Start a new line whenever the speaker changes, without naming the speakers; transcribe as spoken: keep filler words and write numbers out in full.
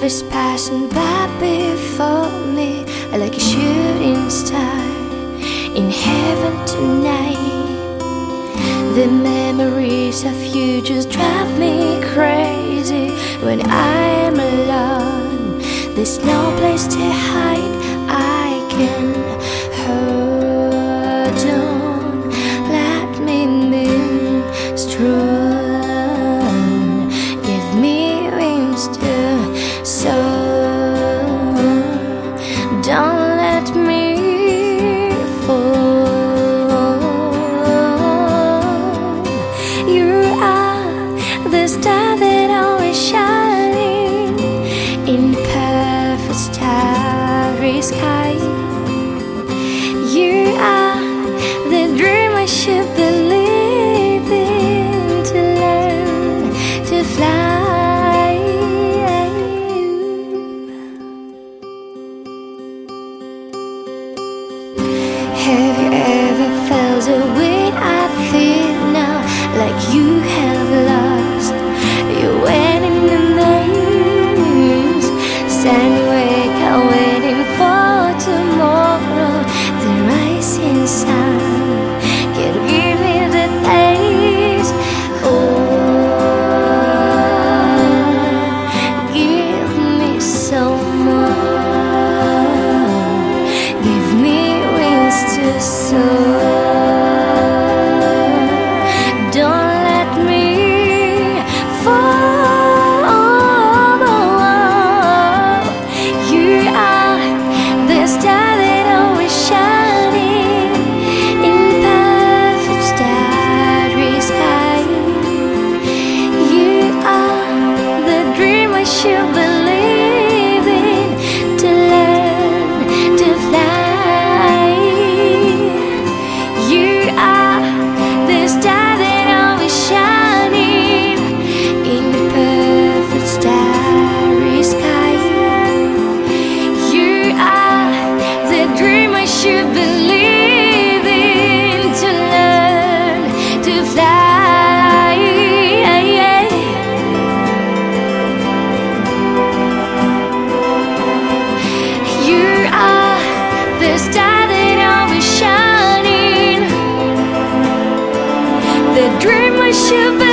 Life is passing by before me, like a shooting star in heaven tonight. The memories of you just drive me crazy. When I am alone, there's no place to hide. I can hold on, let me move strong. Give me wings to soar. Don't let me fall. You are the star that always shining in perfect starry sky. You are the dream I should believe in, to learn to fly. Have you ever felt the way I feel now? Like you have lost your way in the maze. Stand awake, I'm waiting for tomorrow. The rising sun can give me the taste. Oh, give me some more. Give me wings to soar. Don't let me fall. You are the star that always shining in perfect starry sky. You are the dream I should believe in, to learn to fly. You are the star that always shining in the perfect starry sky. You are the dream I should believe in, to learn to fly. You are the star that always shining, the dream I should believe.